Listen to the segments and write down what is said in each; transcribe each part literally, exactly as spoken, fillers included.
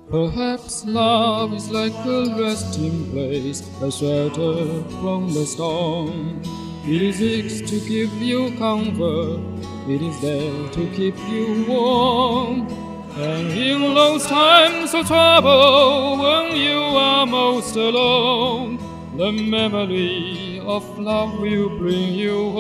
Perhaps love is like a resting place, a shelter from the storm. It exists to give you comfort, it is there to keep you warm. And in those times of trouble, when you are most alone, the memory of love will bring you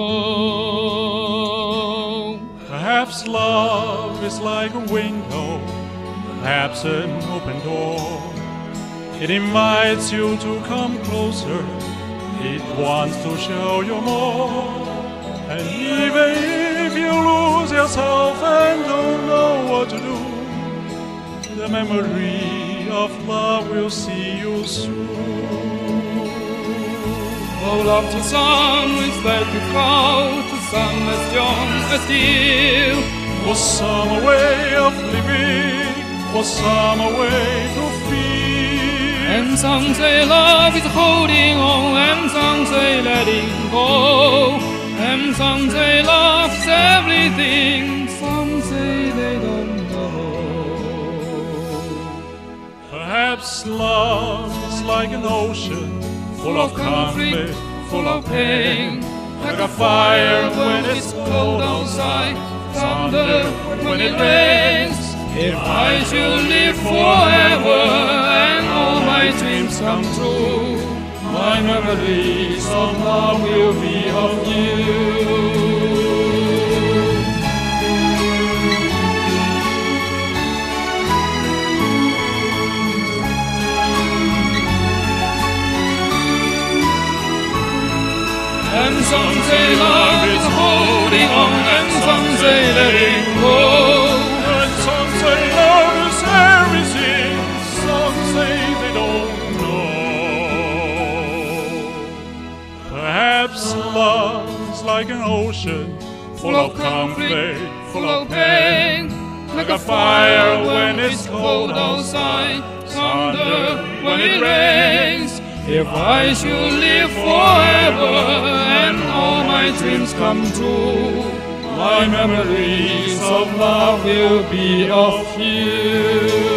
home. Perhaps love is like a window, perhaps an open door. It invites you to come closer, it wants to show you more. And even if you lose yourself and don't know what to do, the memory of love will see you through. Oh, love to some is like a cloud, to some as young as steel. For some a way of living, for some a way to feel. And some say love is holding on, and some say letting go. And some say love is everything, some say they don't know. Perhaps love is like an ocean, full of conflict, full of pain. Like a fire when it's cold outside, thunder when it rains. If I should live forever and all my dreams come true, my memories of love will be of you. And some say love is holding on, and some say letting go. And some say love is everything, some say they don't know. Perhaps love is like an ocean, full of conflict, full of pain. Like a fire when it's cold outside, thunder when it rains. If I should live forever and all my dreams come true, my memories of love will be of you.